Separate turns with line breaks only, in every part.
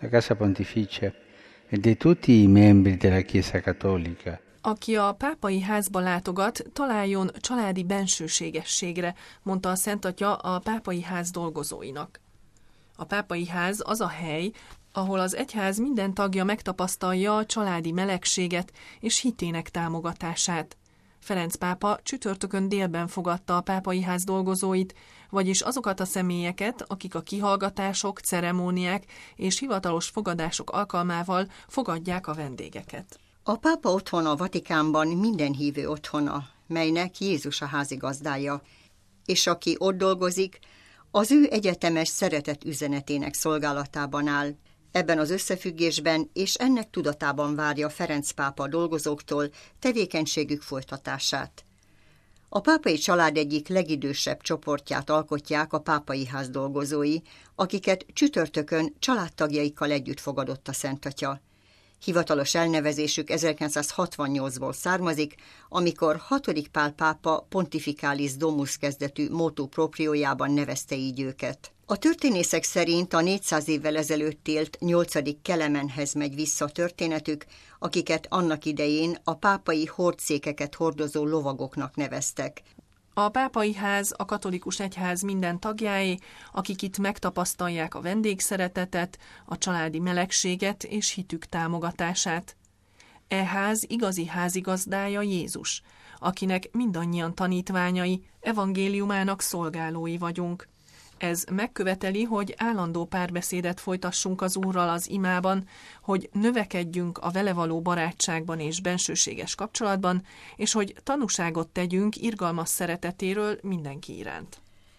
la Casa Pontificia e di tutti i membri della Chiesa Cattolica.
Aki a pápai házba látogat, találjon családi bensőségességre, mondta a Szent Atya a pápai ház dolgozóinak. A pápai ház az a hely, ahol az egyház minden tagja megtapasztalja a családi melegséget és hitének támogatását. Ferenc pápa csütörtökön délben fogadta a pápai ház dolgozóit, vagyis azokat a személyeket, akik a kihallgatások, ceremóniák és hivatalos fogadások alkalmával fogadják a vendégeket.
A pápa otthona a Vatikánban minden hívő otthona, melynek Jézus a házigazdája, és aki ott dolgozik, az ő egyetemes szeretet üzenetének szolgálatában áll. Ebben az összefüggésben és ennek tudatában várja Ferenc pápa a dolgozóktól tevékenységük folytatását. A pápai család egyik legidősebb csoportját alkotják a pápai ház dolgozói, akiket csütörtökön családtagjaikkal együtt fogadott a Szent Atya. Hivatalos elnevezésük 1968-ból származik, amikor 6. Pál pápa Pontificalis Domus kezdetű motu propriójában nevezte így őket. A történészek szerint a 400 évvel ezelőtt élt 8. Kelemenhez megy vissza a történetük, akiket annak idején a pápai hordszékeket hordozó lovagoknak neveztek.
A pápai ház a katolikus egyház minden tagjáé, akik itt megtapasztalják a vendégszeretetet, a családi melegséget és hitük támogatását. E ház igazi házigazdája Jézus, akinek mindannyian tanítványai, evangéliumának szolgálói vagyunk. Ez megköveteli, hogy állandó párbeszédet folytassunk az Úrral az imában, hogy növekedjünk a vele való barátságban és bensőséges kapcsolatban, és hogy tanúságot tegyünk irgalmas szeretetéről mindenki iránt.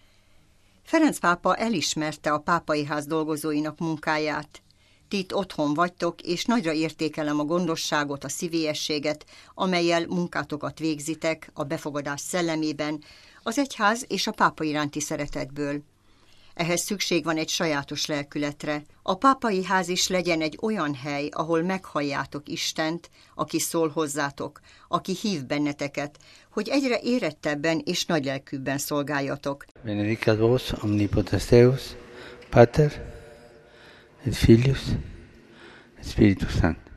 Ferenc pápa elismerte a pápai ház dolgozóinak munkáját. Ti itt otthon vagytok, és nagyra értékelem a gondosságot, a szívélyességet, amellyel munkátokat végzitek a befogadás szellemében, az egyház és a pápa iránti szeretetből. Ehhez szükség van egy sajátos lelkületre. A pápai ház is legyen egy olyan hely, ahol meghalljátok Istent, aki szól hozzátok, aki hív benneteket, hogy egyre érettebben és nagylelkűbben szolgáljatok.
Benedicat vos omnipotens Deus, Pater et Filius et Spiritus Sanctus.